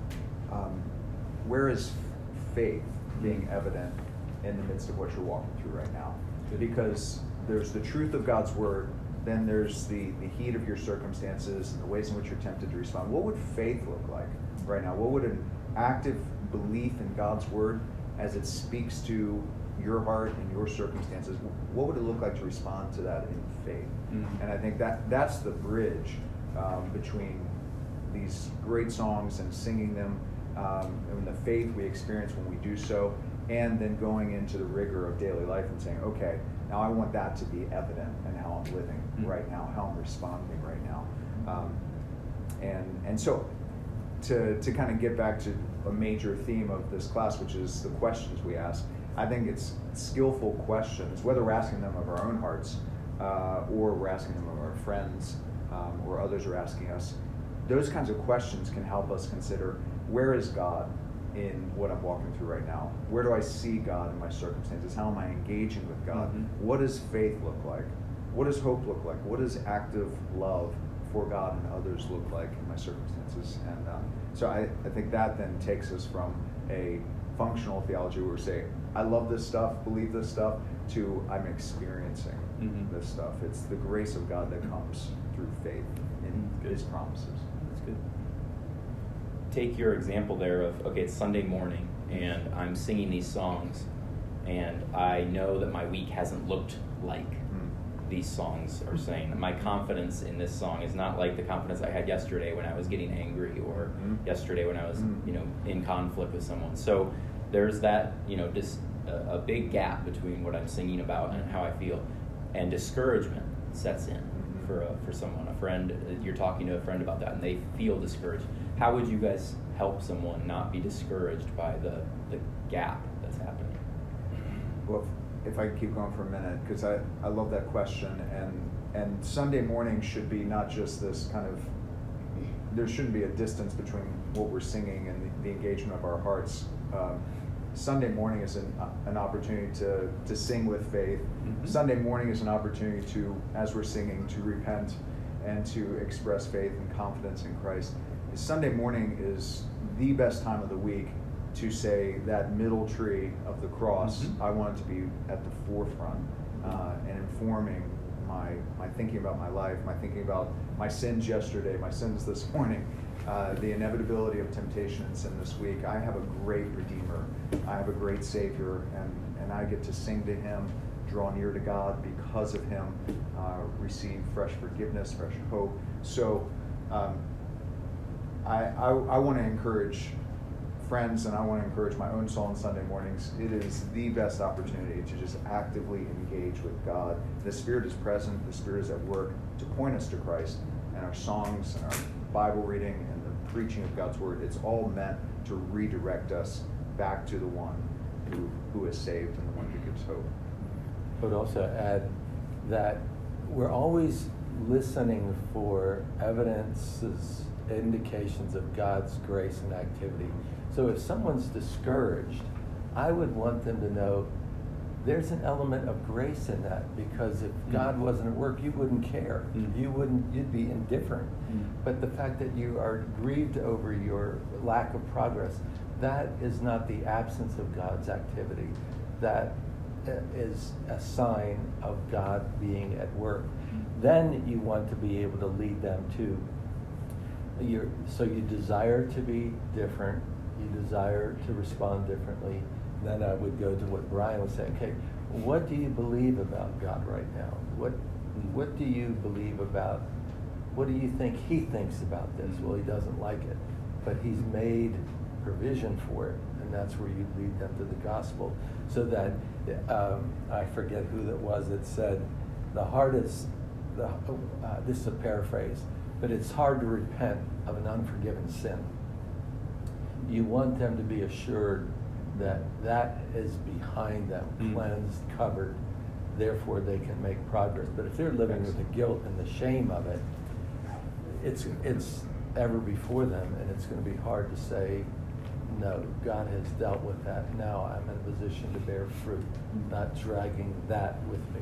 um, where is faith being evident in the midst of what you're walking through right now? Because there's the truth of God's word, then there's the, the heat of your circumstances and the ways in which you're tempted to respond. What would faith look like right now? What would an active belief in God's word as it speaks to your heart and your circumstances, what would it look like to respond to that in faith? Mm-hmm. And I think that that's the bridge um, between these great songs and singing them, um, and the faith we experience when we do so, and then going into the rigor of daily life and saying, okay, now I want that to be evident in how I'm living Mm-hmm. right now, how I'm responding right now. Um, and and so to, to kind of get back to a major theme of this class, which is the questions we ask, I think it's skillful questions, whether we're asking them of our own hearts uh, or we're asking them of our friends um, or others are asking us. Those kinds of questions can help us consider, where is God in what I'm walking through right now? Where do I see God in my circumstances? How am I engaging with God? Mhm. What does faith look like? What does hope look like? What does active love for God and others look like in my circumstances? And um, so I, I think that then takes us from a functional theology where we say, I love this stuff, believe this stuff, to I'm experiencing Mhm. this stuff. It's the grace of God that comes through faith in Good. His promises. That's good. Take your example there of, okay, it's Sunday morning and I'm singing these songs and I know that my week hasn't looked like Mm. these songs are saying. My confidence in this song is not like the confidence I had yesterday when I was getting angry, or Mhm. yesterday when I was, Mm. you know, in conflict with someone. So there's that, you know, just a, a big gap between what I'm singing about and how I feel, and discouragement sets in Mhm. for a, for someone, a friend. You're talking to a friend about that, and they feel discouraged. How would you guys help someone not be discouraged by the the gap that's happening? Well, if, if I could keep going for a minute, because I, I love that question, and and Sunday morning should be not just this kind of, there shouldn't be a distance between what we're singing and the, the engagement of our hearts. Um, Sunday morning is an, an opportunity to, to sing with faith. Mhm. Sunday morning is an opportunity to, as we're singing, to repent and to express faith and confidence in Christ. Sunday morning is the best time of the week to say that middle tree of the cross, Mhm. I want it to be at the forefront uh, and informing my my thinking about my life, my thinking about my sins yesterday, my sins this morning, uh, the inevitability of temptation and sin this week, I have a great Redeemer. I have a great Savior, and, and I get to sing to Him, draw near to God because of Him, uh, receive fresh forgiveness, fresh hope. So um, I, I, I want to encourage friends, and I want to encourage my own soul on Sunday mornings. It is the best opportunity to just actively engage with God. The Spirit is present, the Spirit is at work to point us to Christ, and our songs and our Bible reading and the preaching of God's Word, it's all meant to redirect us back to the one who, who is saved and the one who gives hope. I would also add that we're always listening for evidences, indications of God's grace and activity. So if someone's discouraged, I would want them to know there's an element of grace in that, because if mm. God wasn't at work, you wouldn't care. Mm. You wouldn't, you'd be indifferent. Mm. But the fact that you are grieved over your lack of progress, that is not the absence of God's activity. That is a sign of God being at work. Mm. Then you want to be able to lead them to your, so you desire to be different, you desire to respond differently. Then I would go to what Brian was saying. Okay, what do you believe about God right now? What what do you believe about, what do you think He thinks about this? Well, He doesn't like it, but He's made provision for it, and that's where you lead them to the gospel. So that, um, I forget who that was that said, the hardest, the, uh, this is a paraphrase, but it's hard to repent of an unforgiven sin. You want them to be assured that that is behind them, mm. cleansed, covered, therefore they can make progress. But if they're living with the guilt and the shame of it, it's it's ever before them, and it's going to be hard to say, no, God has dealt with that. Now I'm in a position to bear fruit, not dragging that with me.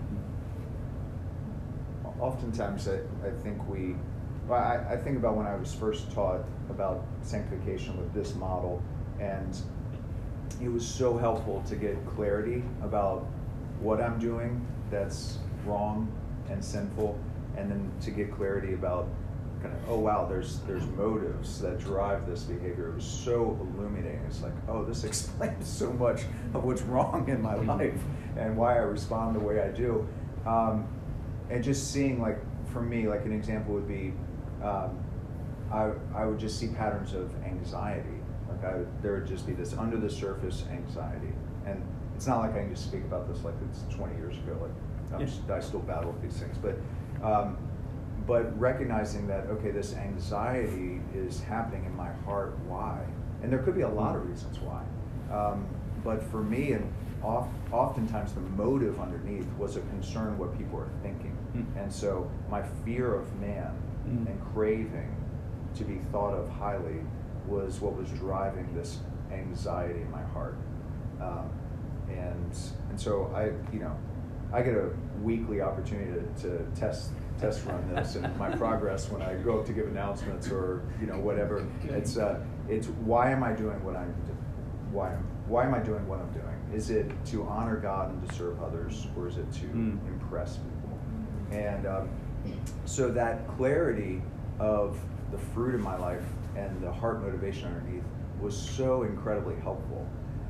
Oftentimes I, I think we, well, I, I think about when I was first taught about sanctification with this model, and it was so helpful to get clarity about what I'm doing that's wrong and sinful, and then to get clarity about kind of, oh wow, there's there's motives that drive this behavior. It was so illuminating. It's like, oh, this explains so much of what's wrong in my life and why I respond the way I do. Um, and just seeing, like, for me, like an example would be, um, I I would just see patterns of anxiety. Like I, there would just be this under the surface anxiety, and it's not like I can just speak about this like it's twenty years ago. Like I'm yeah. just, I still battle with these things, but um, but recognizing that, okay, this anxiety is happening in my heart. Why? And there could be a lot of reasons why. Um, but for me, and oft, oftentimes the motive underneath was a concern what people are thinking, mm. and so my fear of man mm. and craving to be thought of highly was what was driving this anxiety in my heart. Um, and and so I, you know, I get a weekly opportunity to, to test test run this and my progress when I go up to give announcements or, you know, whatever. It's uh, it's why am I doing what I'm why am why am I doing what I'm doing? Is it to honor God and to serve others, or is it to mm. impress people? And um, so that clarity of the fruit of my life and the heart motivation underneath was so incredibly helpful.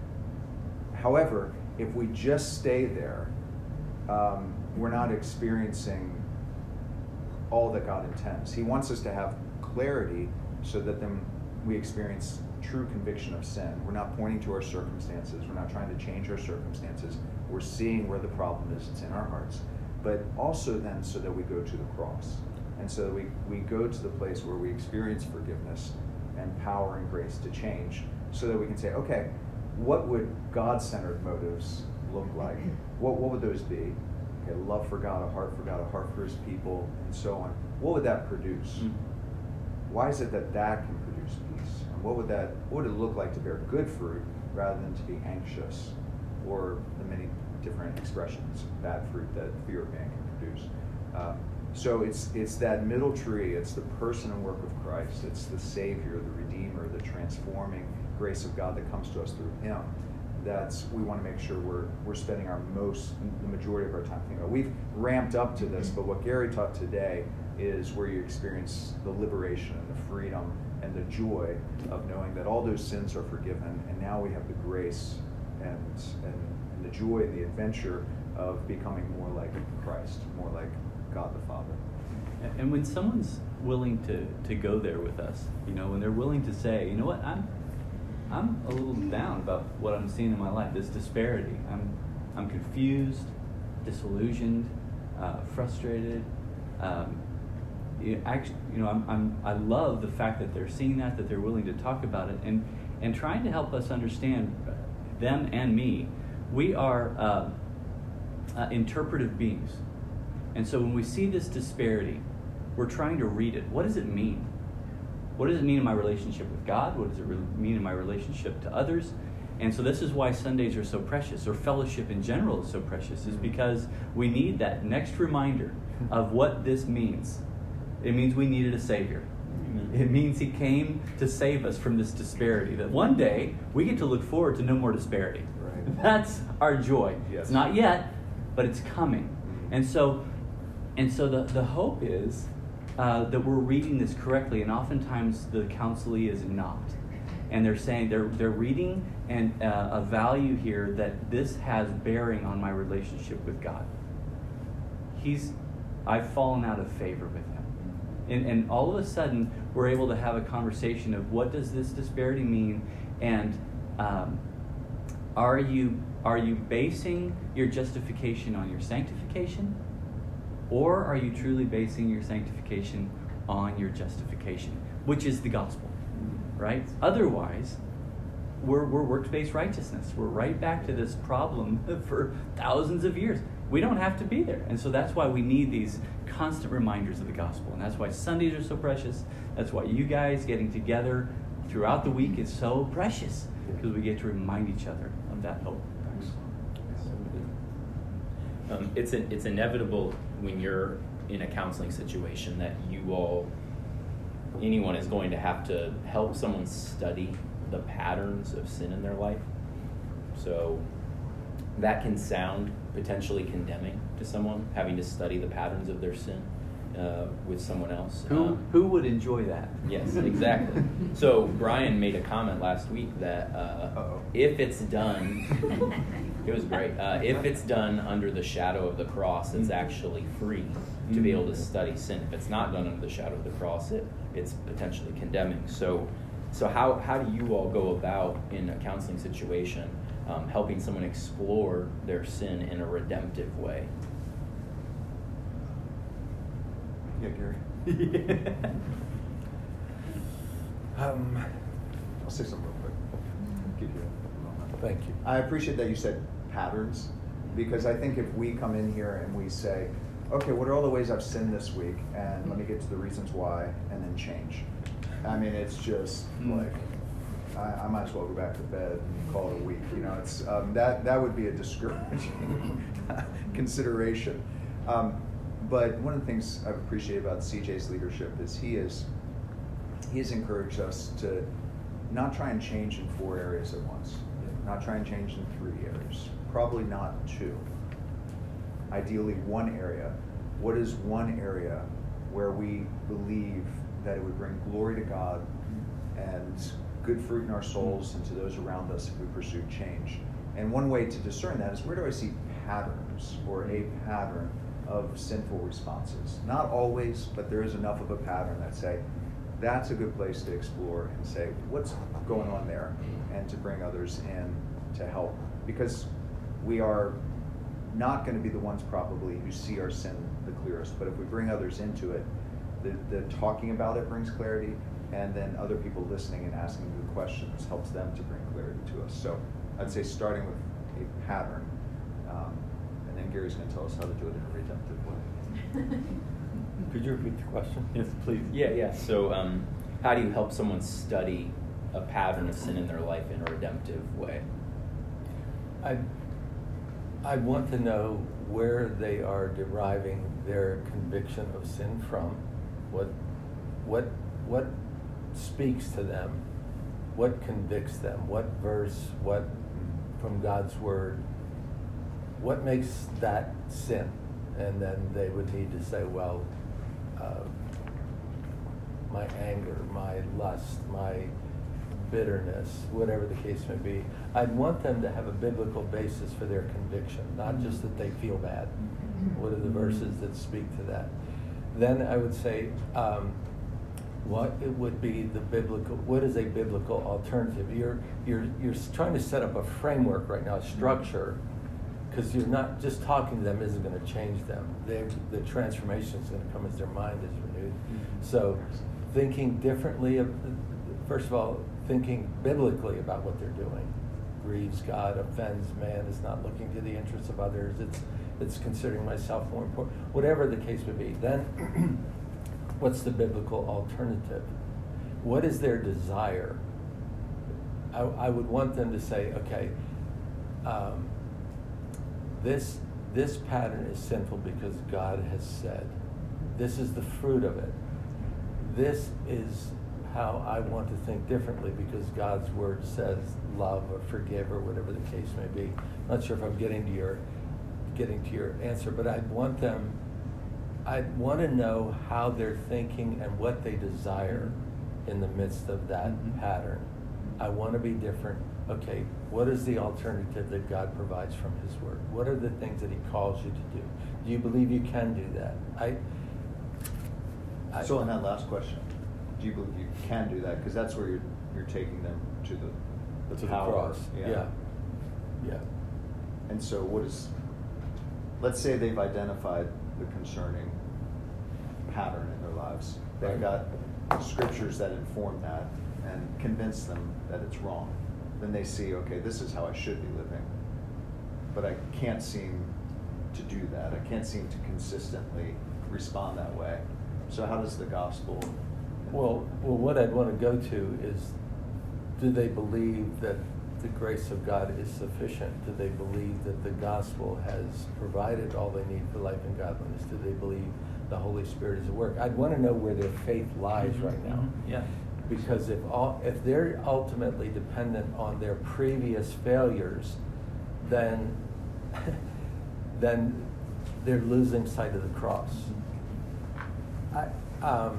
However, if we just stay there, um, we're not experiencing all that God intends. He wants us to have clarity so that then we experience true conviction of sin. We're not pointing to our circumstances. We're not trying to change our circumstances. We're seeing where the problem is. It's in our hearts. But also then so that we go to the cross. And so we, we go to the place where we experience forgiveness and power and grace to change, so that we can say, okay, what would God-centered motives look like? What, what would those be? Okay, love for God, a heart for God, a heart for His people, and so on. What would that produce? Mm-hmm. Why is it that that can produce peace? And what would that, what would it look like to bear good fruit rather than to be anxious, or the many different expressions of bad fruit that fear of man can produce? Uh, So it's it's that middle tree. It's the person and work of Christ. It's the Savior, the Redeemer, the transforming grace of God that comes to us through Him. That's, we want to make sure we're we're spending our most, the majority of our time thinking about. We've ramped up to this, but what Gary taught today is where you experience the liberation and the freedom and the joy of knowing that all those sins are forgiven, and now we have the grace and, and, and the joy and the adventure of becoming more like Christ, more like God the Father. And when someone's willing to, to go there with us, you know, when they're willing to say, you know what, I'm I'm a little down about what I'm seeing in my life, this disparity. I'm I'm confused, disillusioned, uh, frustrated. Um, you, actually, you know, I'm, I'm I love the fact that they're seeing that, that they're willing to talk about it, and and trying to help us understand, them and me. We are uh, uh, interpretive beings, and so when we see this disparity, we're trying to read it. What does it mean? What does it mean in my relationship with God? What does it re- mean in my relationship to others? And so this is why Sundays are so precious, or fellowship in general is so precious, is because we need that next reminder of what this means. It means we needed a Savior. It means He came to save us from this disparity, that one day we get to look forward to no more disparity. Right. That's our joy. Yes. It's not yet, but it's coming. And so, and so the, the hope is Uh, that we're reading this correctly, and oftentimes the counselee is not, and they're saying they're they're reading and uh, a value here that this has bearing on my relationship with God. He's, I've fallen out of favor with Him, and and all of a sudden we're able to have a conversation of what does this disparity mean, and um, are you are you basing your justification on your sanctification? Or are you truly basing your sanctification on your justification, which is the gospel, right? Otherwise, we're, we're works-based righteousness. We're right back to this problem for thousands of years. We don't have to be there. And so that's why we need these constant reminders of the gospel. And that's why Sundays are so precious. That's why you guys getting together throughout the week is so precious, because we get to remind each other of that hope. Um, it's a, it's inevitable when you're in a counseling situation that you all, anyone is going to have to help someone study the patterns of sin in their life. So that can sound potentially condemning to someone, having to study the patterns of their sin uh, with someone else. Who Um, who would enjoy that? Yes, exactly. So Brian made a comment last week that uh, if it's done, it was great. Uh, if it's done under the shadow of the cross, it's actually free to be able to study sin. If it's not done under the shadow of the cross, it it's potentially condemning. So, so how how do you all go about in a counseling situation, um, helping someone explore their sin in a redemptive way? Yeah, Gary. Um, I'll say something real quick. Give you a moment. Thank you. I appreciate that you said patterns, because I think if we come in here and we say, okay, what are all the ways I've sinned this week, and let me get to the reasons why, and then change. I mean, it's just mm. like, I, I might as well go back to bed and call it a week. You know, it's um, that that would be a discouraging consideration. Um, but one of the things I've appreciated about C J's leadership is he is he has encouraged us to not try and change in four areas at once, not try and change in three areas, probably not two. Ideally, one area. What is one area where we believe that it would bring glory to God and good fruit in our souls and to those around us if we pursue change? And one way to discern that is, where do I see patterns or a pattern of sinful responses? Not always, but there is enough of a pattern that say, that's a good place to explore and say, what's going on there? And to bring others in to help. Because we are not going to be the ones probably who see our sin the clearest, but if we bring others into it, the, the talking about it brings clarity, and then other people listening and asking good questions helps them to bring clarity to us. So I'd say starting with a pattern, um, and then Gary's going to tell us how to do it in a redemptive way. Could you repeat the question? Yes, please. Yeah, yeah. So um, how do you help someone study a pattern of sin in their life in a redemptive way? I I want to know where they are deriving their conviction of sin from. What what what speaks to them? What convicts them? What verse? What from God's word? What makes that sin? And then they would need to say, well, uh, my anger, my lust, my bitterness, whatever the case may be. I'd want them to have a biblical basis for their conviction, not just that they feel bad. What are the verses that speak to that? Then I would say, um, what it would be the biblical, what is a biblical alternative? You're, you're, you're trying to set up a framework right now, a structure, because you're not, just talking to them isn't going to change them. They, the transformation is going to come as their mind is renewed. So thinking differently, of, first of all, thinking biblically about what they're doing. Grieves God, offends man, is not looking to the interests of others, it's it's considering myself more important, whatever the case may be. Then, what's the biblical alternative? What is their desire? I, I would want them to say, okay, um, this, this pattern is sinful because God has said. This is the fruit of it. This is how I want to think differently because God's word says love or forgive or whatever the case may be. I'm not sure if I'm getting to your getting to your answer, but I'd want them, I'd want to know how they're thinking and what they desire in the midst of that mm-hmm. pattern. I want to be different. Okay, what is the alternative that God provides from his word? What are the things that he calls you to do? Do you believe you can do that? I. I So on that last question, do you believe you can do that? Because that's where you're you're taking them to the the to power. the cross. Yeah. yeah. Yeah. And so what is, let's say they've identified the concerning pattern in their lives. They've Right. got scriptures that inform that and convince them that it's wrong. Then they see, okay, this is how I should be living. But I can't seem to do that. I can't seem to consistently respond that way. So how does the gospel... Well, well, what I'd want to go to is, do they believe that the grace of God is sufficient? Do they believe that the gospel has provided all they need for life and godliness? Do they believe the Holy Spirit is at work? I'd want to know where their faith lies right now. Mm-hmm. Yeah. Because if all, if they're ultimately dependent on their previous failures, then then they're losing sight of the cross. I, um,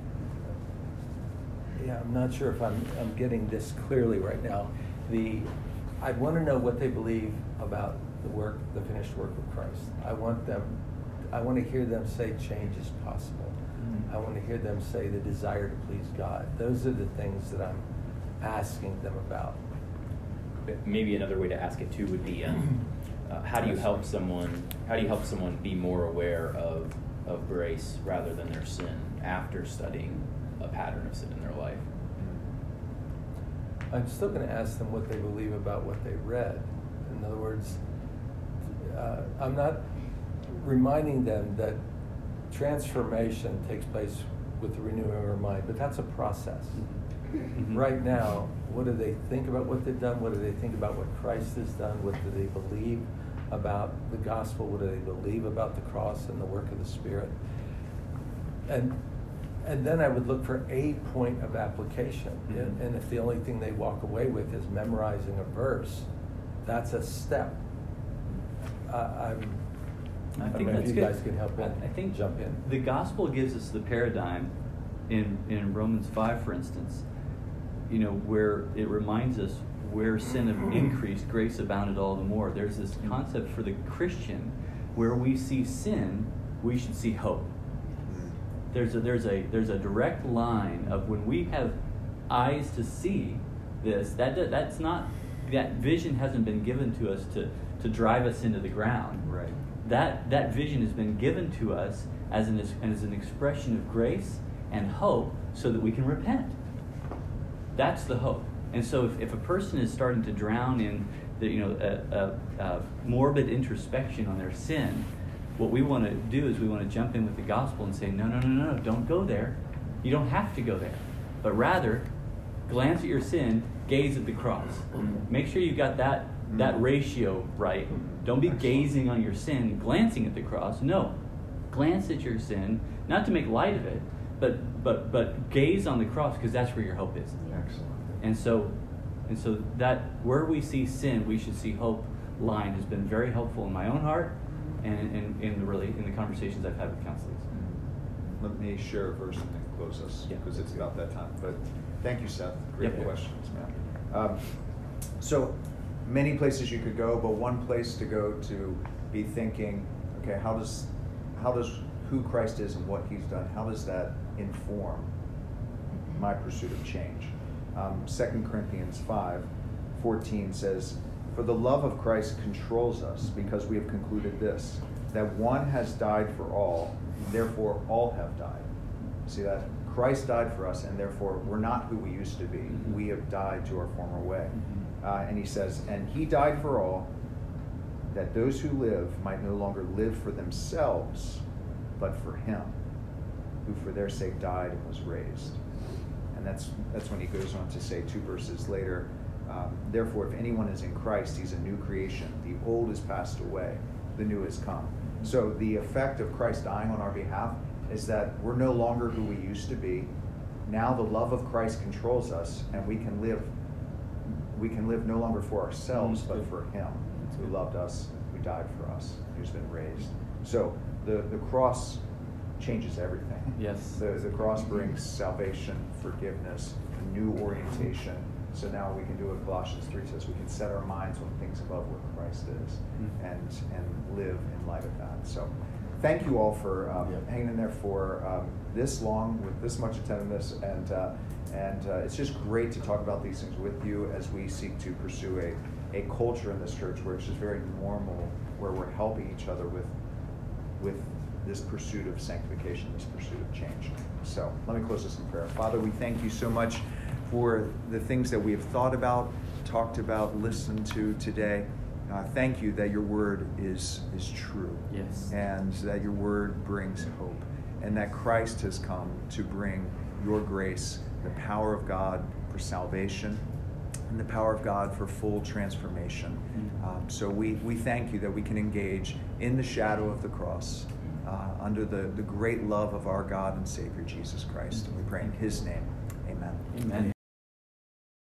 yeah, I'm not sure if I'm I'm getting this clearly right now. The I'd want to know what they believe about the work, the finished work of Christ. I want them, I want to hear them say change is possible. I want to hear them say the desire to please God. Those are the things that I'm asking them about. Maybe another way to ask it too would be, um, uh, how do you help someone? How do you help someone be more aware of of grace rather than their sin after studying a pattern of sin in their life? I'm still going to ask them what they believe about what they read. In other words, uh, I'm not reminding them that transformation takes place with the renewing of our mind, but that's a process. Mm-hmm. Right now, what do they think about what they've done? What do they think about what Christ has done? What do they believe about the gospel? What do they believe about the cross and the work of the Spirit? And and then I would look for a point of application. Mm-hmm. And, and if the only thing they walk away with is memorizing a verse, that's a step. Uh, I'm I I think don't know that's if you good. guys can help in, I, I think jump in. The gospel gives us the paradigm in in Romans five, for instance, you know, where it reminds us where sin have increased, grace abounded all the more. There's this concept for the Christian where we see sin, we should see hope. There's a there's a there's a direct line of when we have eyes to see this, that that's not, that vision hasn't been given to us to to drive us into the ground. Right. That that vision has been given to us as an as an expression of grace and hope, so that we can repent. That's the hope. And so, if, if a person is starting to drown in the you know a, a, a morbid introspection on their sin, what we want to do is we want to jump in with the gospel and say, no, no, no, no, no, don't go there. You don't have to go there, but rather glance at your sin, gaze at the cross. Make sure you got that that ratio right. Don't be gazing on your sin, glancing at the cross. No, glance at your sin, not to make light of it, but but but gaze on the cross, because that's where your hope is. Excellent. And so, and so that where we see sin, we should see hope line has been very helpful in my own heart, and in, in the really in the conversations I've had with counselors. let me share a verse and then close us, Yeah. because it's about that time. But thank you, Seth. Great Yep. questions, man. Um, so many places you could go, but one place to go to be thinking, okay, how does how does who Christ is and what he's done, how does that inform my pursuit of change? Um, Second Corinthians five fourteen says, "For the love of Christ controls us, because we have concluded this, that one has died for all, therefore all have died." See that? Christ died for us, and therefore we're not who we used to be. Mhm. We have died to our former way. Mhm. Uh, and he says, "And he died for all, that those who live might no longer live for themselves, but for him, who for their sake died and was raised." And that's that's when he goes on to say two verses later, um, "Therefore, if anyone is in Christ, he's a new creation. The old has passed away, the new has come." So the effect of Christ dying on our behalf is that we're no longer who we used to be. Now the love of Christ controls us, and we can live we can live no longer for ourselves, but for him who loved us, who died for us, who's been raised. So the, the cross changes everything. Yes. The, the cross brings salvation, forgiveness, a new orientation. So now we can do what Colossians three says. We can set our minds on things above where Christ is, Mhm. and and live in light of that. So thank you all for um, Yep. hanging in there for um, this long with this much attentiveness, and uh, and uh, it's just great to talk about these things with you as we seek to pursue a, a culture in this church where it's just very normal, where we're helping each other with with this pursuit of sanctification, this pursuit of change. So let me close this in prayer. Father, we thank you so much for the things that we have thought about, talked about, listened to today. Uh, thank you that your word is is true. Yes. And that your word brings hope. And that Christ has come to bring your grace, the power of God for salvation, and the power of God for full transformation. Mhm. Um, so we, we thank you that we can engage in the shadow of the cross, uh, under the, the great love of our God and Savior, Jesus Christ. And we pray in his name. Amen. Amen.